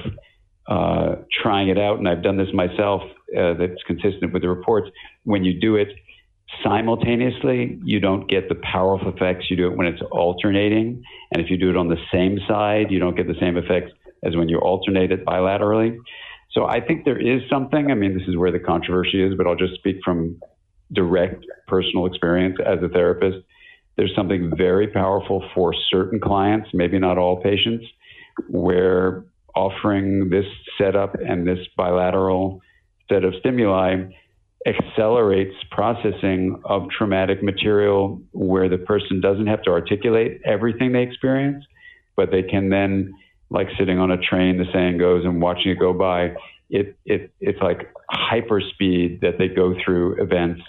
E: uh, trying it out, and I've done this myself, uh, that's consistent with the reports. When you do it simultaneously, you don't get the powerful effects you do it when it's alternating. And if you do it on the same side, you don't get the same effects as when you alternate it bilaterally. So I think there is something, I mean, this is where the controversy is, but I'll just speak from direct personal experience as a therapist. there's something very powerful for certain clients, maybe not all patients, where offering this setup and this bilateral set of stimuli accelerates processing of traumatic material where the person doesn't have to articulate everything they experience, but they can then, like sitting on a train, the saying goes, and watching it go by, it, it it's like hyper speed that they go through events.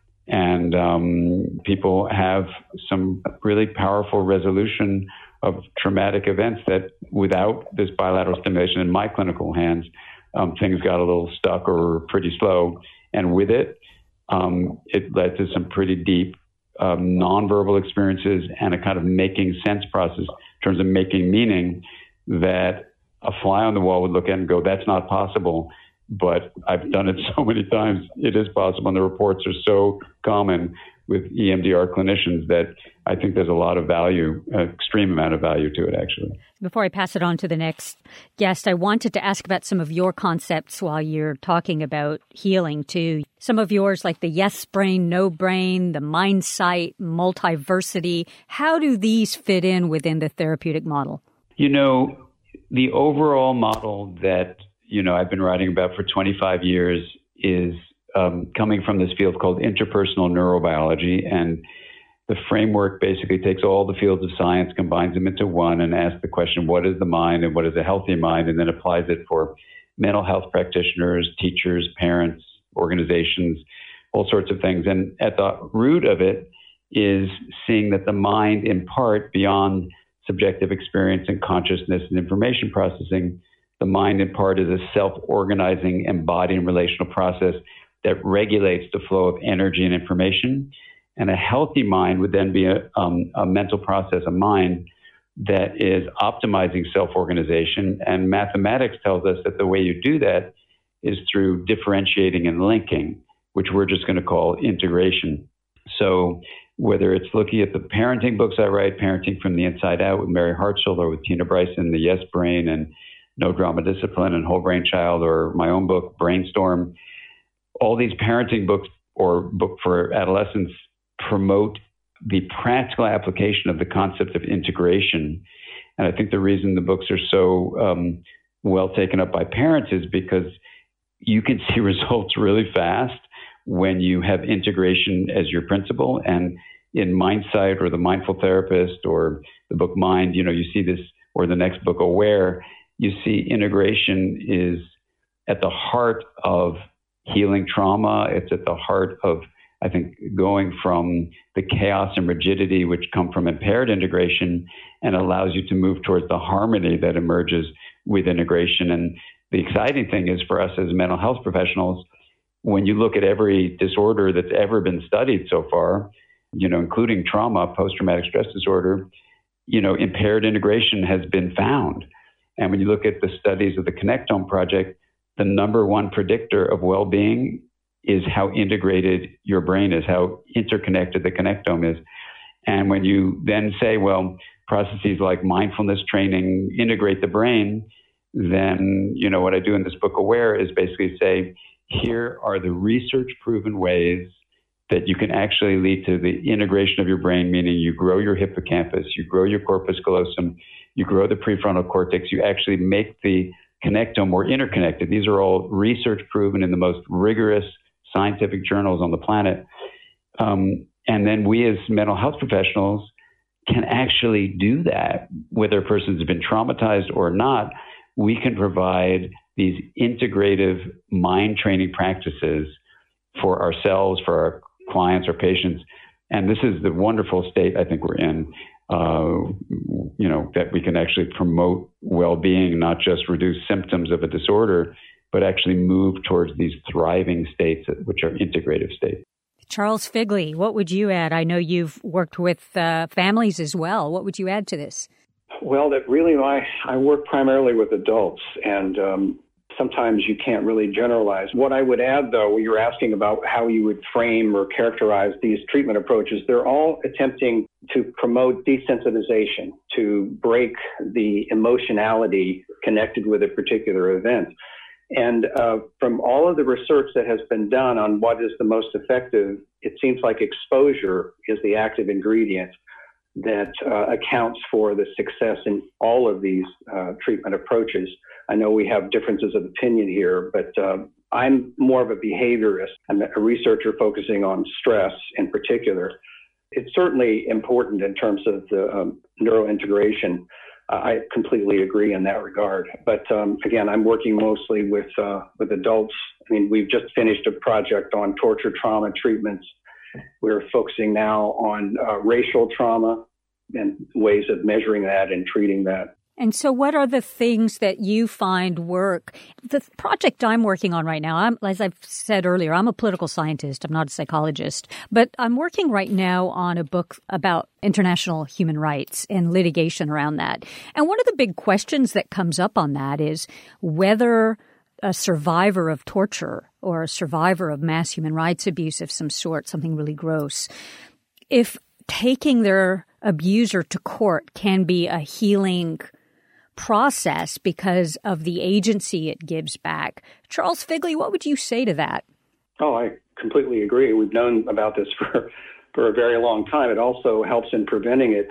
E: And um, people have some really powerful resolution of traumatic events that without this bilateral stimulation in my clinical hands, um, things got a little stuck or were pretty slow. And with it, um, it led to some pretty deep um, nonverbal experiences and a kind of making sense process in terms of making meaning that a fly on the wall would look at and go, that's not possible. But I've done it so many times, it is possible. And the reports are so common with E M D R clinicians that I think there's a lot of value, an extreme amount of value to it, actually.
A: Before I pass it on to the next guest, I wanted to ask about some of your concepts while you're talking about healing, too. Some of yours, like the yes brain, no brain, the mind sight, multiversity. How do these fit in within the therapeutic model?
E: You know, the overall model that, you know, I've been writing about for twenty-five years is um, coming from this field called interpersonal neurobiology. And the framework basically takes all the fields of science, combines them into one, and asks the question, what is the mind and what is a healthy mind? And then applies it for mental health practitioners, teachers, parents, organizations, all sorts of things. And at the root of it is seeing that the mind, in part, beyond subjective experience and consciousness and information processing, the mind, in part, is a self-organizing, embodying relational process that regulates the flow of energy and information. And a healthy mind would then be a, um, a mental process, a mind that is optimizing self-organization. And mathematics tells us that the way you do that is through differentiating and linking, which we're just going to call integration. So whether it's looking at the parenting books I write, Parenting from the Inside Out with Mary Hartzell, or with Tina Bryson, The Yes Brain and No Drama Discipline and Whole Brain Child, or my own book, Brainstorm, all these parenting books or book for adolescents promote the practical application of the concept of integration. And I think the reason the books are so um, well taken up by parents is because you can see results really fast when you have integration as your principle. And in Mindsight or the Mindful Therapist or the book Mind, you know, you see this, or the next book, Aware, you see integration is at the heart of healing trauma. It's at the heart of, I think, going from the chaos and rigidity which come from impaired integration and allows you to move towards the harmony that emerges with integration. And the exciting thing is for us as mental health professionals, when you look at every disorder that's ever been studied so far, you know, including trauma, post-traumatic stress disorder, you know, impaired integration has been found. And when you look at the studies of the Connectome Project, the number one predictor of well-being is how integrated your brain is, how interconnected the connectome is. And when you then say, well, processes like mindfulness training integrate the brain, then, you know, what I do in this book, Aware, is basically say, here are the research-proven ways that you can actually lead to the integration of your brain, meaning you grow your hippocampus, you grow your corpus callosum, you grow the prefrontal cortex, you actually make the connectome more interconnected. These are all research-proven in the most rigorous scientific journals on the planet. Um, and then we as mental health professionals can actually do that. Whether a person's been traumatized or not, we can provide these integrative mind training practices for ourselves, for our clients or patients. And this is the wonderful state I think we're in, uh, you know, that we can actually promote well-being, not just reduce symptoms of a disorder, but actually move towards these thriving states, which are integrative states.
A: Charles Figley, what would you add? I know you've worked with uh, families as well. What would you add to this?
G: Well, that really, I, I work primarily with adults, and um, sometimes you can't really generalize. What I would add, though, you're asking about how you would frame or characterize these treatment approaches. They're all attempting to promote desensitization, to break the emotionality connected with a particular event. And uh, from all of the research that has been done on what is the most effective, it seems like exposure is the active ingredient that uh, accounts for the success in all of these uh, treatment approaches. I know we have differences of opinion here, but uh, I'm more of a behaviorist. I'm a researcher focusing on stress in particular. It's certainly important in terms of the um, neurointegration. Uh, I completely agree in that regard. But um, again, I'm working mostly with uh, with adults. I mean, we've just finished a project on torture trauma treatments. We're focusing now on uh, racial trauma and ways of measuring that and treating that.
A: And so what are the things that you find work? The project I'm working on right now, I'm, as I've said earlier, I'm a political scientist. I'm not a psychologist. But I'm working right now on a book about international human rights and litigation around that. And one of the big questions that comes up on that is whether a survivor of torture or a survivor of mass human rights abuse of some sort, something really gross, if taking their abuser to court can be a healing process because of the agency it gives back. Charles Figley, what would you say to that?
G: Oh, I completely agree. We've known about this for, for a very long time. It also helps in preventing it.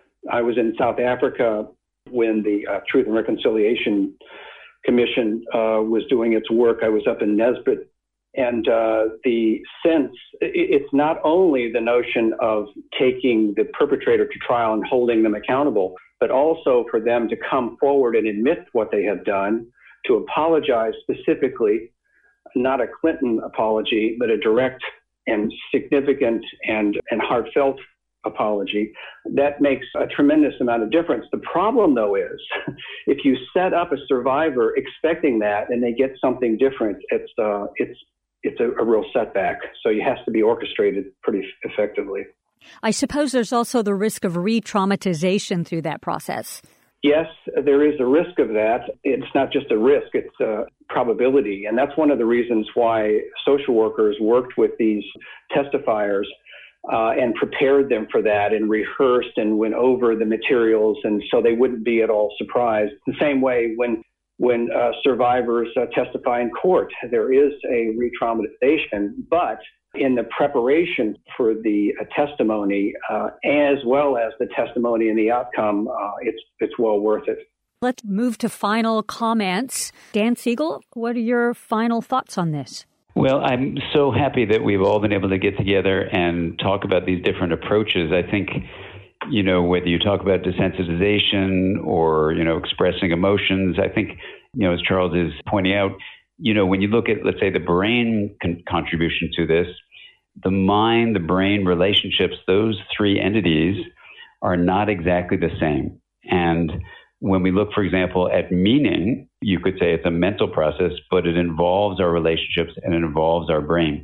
G: I was in South Africa when the uh, Truth and Reconciliation Commission uh, was doing its work. I was up in Nesbitt. And uh, the sense, it's not only the notion of taking the perpetrator to trial and holding them accountable, but also for them to come forward and admit what they have done, to apologize specifically, not a Clinton apology, but a direct and significant and, and heartfelt apology. That makes a tremendous amount of difference. The problem, though, is if you set up a survivor expecting that and they get something different, it's uh, it's it's a, a real setback. So it has to be orchestrated pretty effectively.
A: I suppose there's also the risk of re-traumatization through that process.
G: Yes, there is a risk of that. It's not just a risk, it's a probability. And that's one of the reasons why social workers worked with these testifiers uh, and prepared them for that and rehearsed and went over the materials, and so they wouldn't be at all surprised. The same way when when uh, survivors uh, testify in court, there is a re-traumatization, but in the preparation for the uh, testimony, uh, as well as the testimony and the outcome, uh, it's it's well worth it.
A: Let's move to final comments. Dan Siegel, what are your final thoughts on this?
E: Well, I'm so happy that we've all been able to get together and talk about these different approaches. I think, you know, whether you talk about desensitization or, you know, expressing emotions, I think, you know, as Charles is pointing out, you know, when you look at, let's say, the brain con- contribution to this, the mind, the brain relationships, those three entities are not exactly the same. And when we look, for example, at meaning, you could say it's a mental process, but it involves our relationships and it involves our brain.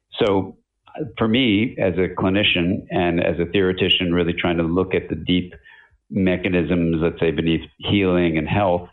E: So for me, as a clinician and as a theoretician, really trying to look at the deep mechanisms, let's say, beneath healing and health,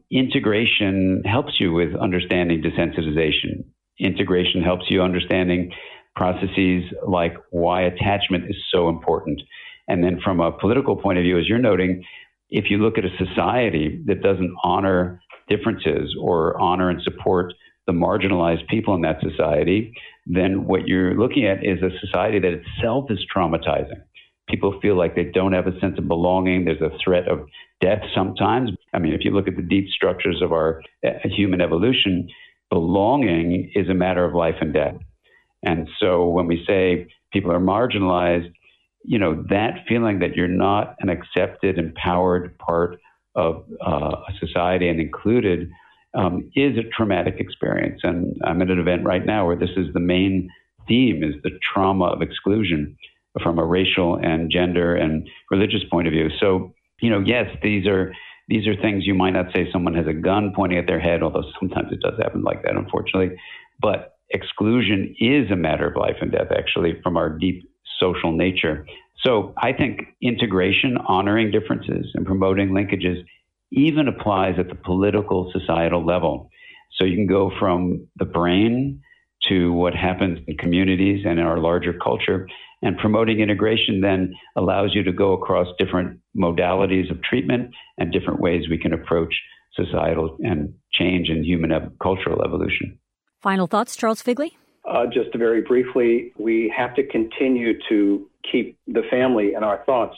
E: integration helps you with understanding desensitization. Integration helps you understanding processes like why attachment is so important. And then from a political point of view, as you're noting, if you look at a society that doesn't honor differences or honor and support the marginalized people in that society, then what you're looking at is a society that itself is traumatizing. People feel like they don't have a sense of belonging. There's a threat of death sometimes. I mean, if you look at the deep structures of our uh, human evolution, belonging is a matter of life and death. And so when we say people are marginalized, you know, that feeling that you're not an accepted, empowered part of uh, a society and included um, is a traumatic experience. And I'm at an event right now where this is the main theme, is the trauma of exclusion from a racial and gender and religious point of view. So, you know, yes, these are these are things you might not say someone has a gun pointing at their head, although sometimes it does happen like that, unfortunately. But exclusion is a matter of life and death, actually, from our deep social nature. So I think integration, honoring differences, and promoting linkages even applies at the political, societal level. So you can go from the brain to what happens in communities and in our larger culture. And promoting integration then allows you to go across different modalities of treatment and different ways we can approach societal and change in human ev- cultural evolution.
A: Final thoughts, Charles Figley?
G: Uh, just very briefly, we have to continue to keep the family in our thoughts.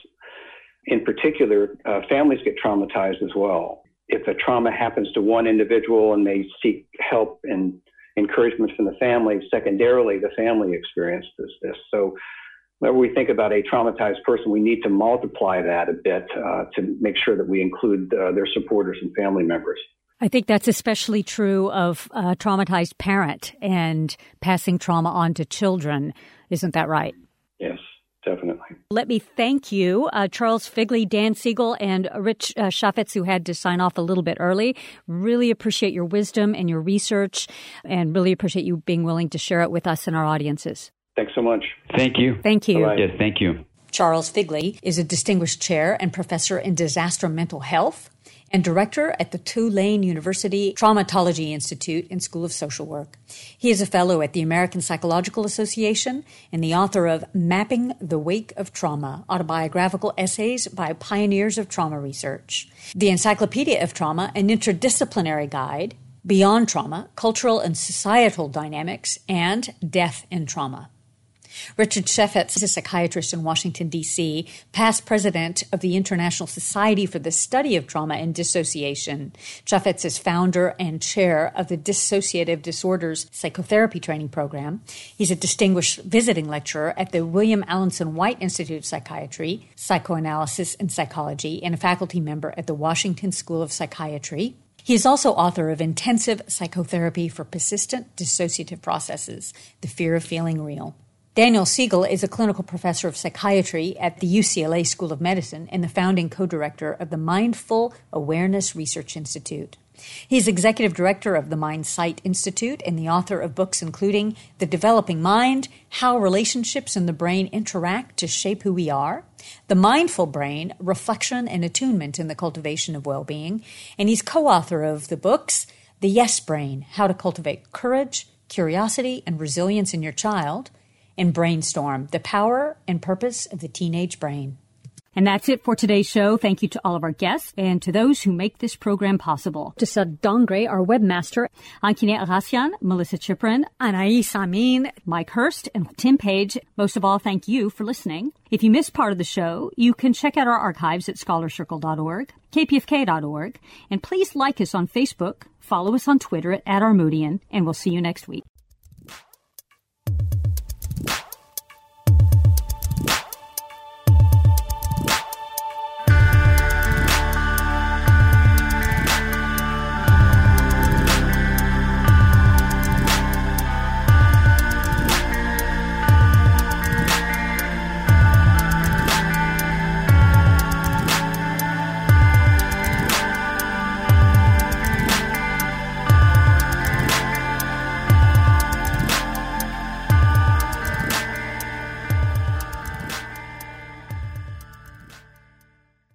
G: In particular, uh, families get traumatized as well. If a trauma happens to one individual and they seek help and encouragement from the family, secondarily, the family experiences this. So whenever we think about a traumatized person, we need to multiply that a bit uh, to make sure that we include uh, their supporters and family members.
A: I think that's especially true of a traumatized parent and passing trauma on to children. Isn't that right?
G: Yes. Definitely.
A: Let me thank you, uh, Charles Figley, Dan Siegel, and Rich uh, Chaffetz, who had to sign off a little bit early. Really appreciate your wisdom and your research, and really appreciate you being willing to share it with us and our audiences.
G: Thanks so much.
E: Thank you.
A: Thank you.
G: Bye-bye.
E: Yes, thank you.
A: Charles Figley is a distinguished chair and professor in disaster mental health and director at the Tulane University Traumatology Institute and School of Social Work. He is a fellow at the American Psychological Association and the author of Mapping the Wake of Trauma, autobiographical essays by pioneers of trauma research, the Encyclopedia of Trauma, an interdisciplinary guide, Beyond Trauma, Cultural and Societal Dynamics, and Death in Trauma. Richard Chaffetz is a psychiatrist in Washington, D C, past president of the International Society for the Study of Trauma and Dissociation. Chaffetz is founder and chair of the Dissociative Disorders Psychotherapy Training Program. He's a distinguished visiting lecturer at the William Alanson White Institute of Psychiatry, Psychoanalysis, and Psychology, and a faculty member at the Washington School of Psychiatry. He is also author of Intensive Psychotherapy for Persistent Dissociative Processes, The Fear of Feeling Real. Daniel Siegel is a clinical professor of psychiatry at the U C L A School of Medicine and the founding co-director of the Mindful Awareness Research Institute. He's executive director of the MindSight Institute and the author of books including The Developing Mind, How Relationships and the Brain Interact to Shape Who We Are, The Mindful Brain, Reflection and Attunement in the Cultivation of Well-Being, and he's co-author of the books The Yes Brain, How to Cultivate Courage, Curiosity, and Resilience in Your Child, and Brainstorm, The Power and Purpose of the Teenage Brain. And that's it for today's show. Thank you to all of our guests and to those who make this program possible. To Sud Dongre, our webmaster, Ankine Arasian, Melissa Chiprin, Anais Amin, Mike Hurst, and Tim Page. Most of all, thank you for listening. If you missed part of the show, you can check out our archives at scholar circle dot org, k p f k dot org, and please like us on Facebook, follow us on Twitter at, at Armoudian, and we'll see you next week.